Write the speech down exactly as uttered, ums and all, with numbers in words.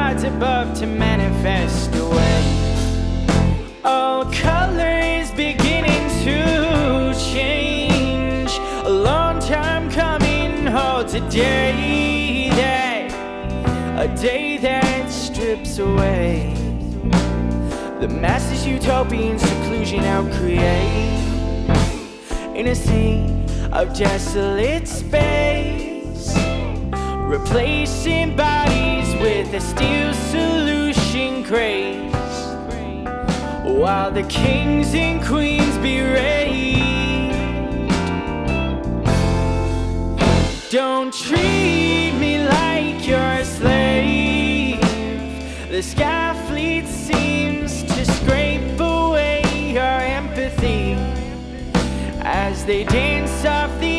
gods above to manifest away. All color is beginning to change. A long time coming, oh, today that, a day that strips away the masses utopian seclusion out create in a sea of desolate space, replacing bodies with a steel solution craze, while the kings and queens berate. Don't treat me like you're a slave. The sky fleet seems to scrape away your empathy as they dance off the